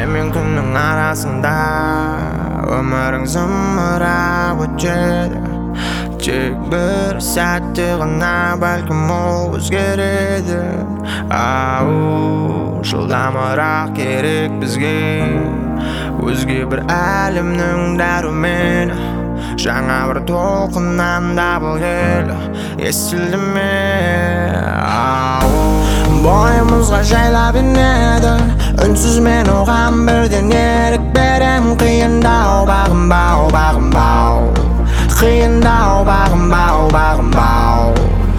ай мен күннің арасында өмірің зымырап өтеді. Тек бір сәтте ғана бәлкім ол өзгереді. Жылдамырақ керек бізге, өзге бір әлемнің дәрумені. Жаңа бір толқыннан дабыл келді, естілді ме? Бойымызға жайлап енеді, үнсіз мен оған бірден ерік берем. Қиындау бағынбау, бағынбау, қиындау бағынбау, бағынбау.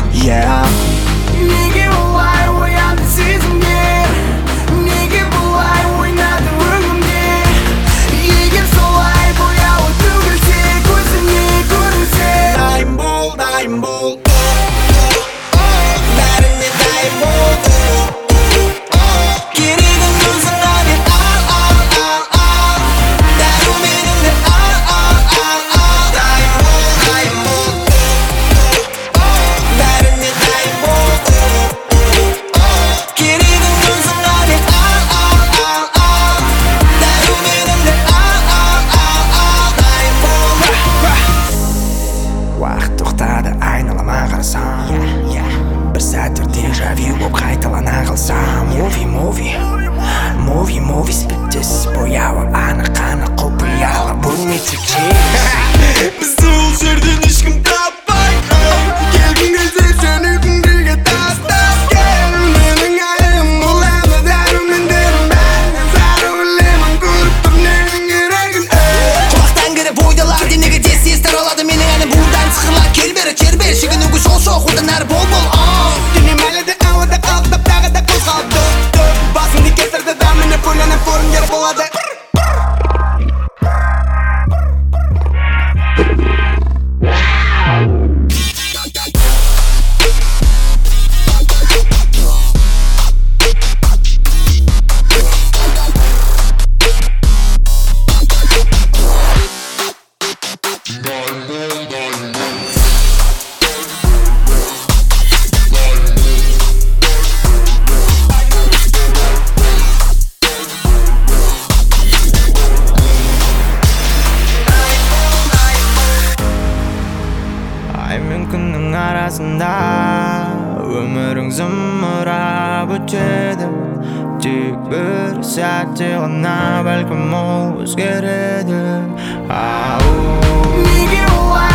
Неге олай оянды сезімге, неге бұлай ойнады өңімде? Егер солай бояуы төгілсе, көзіңе көрінсе, дайын бол, дайын бол, бәріне дайын бол. Керегін өзіңа бер, ал, дәруменіңді ал, дайын бол, бәріне дайын бол. Керегін өзіңа бер, ал, дәруменіңді ал, дайын бол. Уақыт тоқтады, айналама қарасам, бір сәттер дежавю боп қайталана қалсам. Movie спиттес бояуы анық құпиялы, бұл не тек бізді ол жерден ешкім таппай. Келгің келсе сен үйкіңдеге тастап кел. Менің әлем бұл әні дәрумендерім бәріне зәру білемін, көріп тұр ненің керегін. Құлақтан кіріп ойдалар, денеге тез таралады менің әнім. Буырдан сықырлар, кел бері тербе, шегінуге шоқ, одан әрі бол. Денем әлі де ауада қалықтап, тағы да қозғалды. Басымды кетірді да мені бөлініп көріндер болады. Ай мен күннің арасында өмірің зымырап өтеді. Тек бір сәтте ғана бәлкім ол өзгереді. Неге олай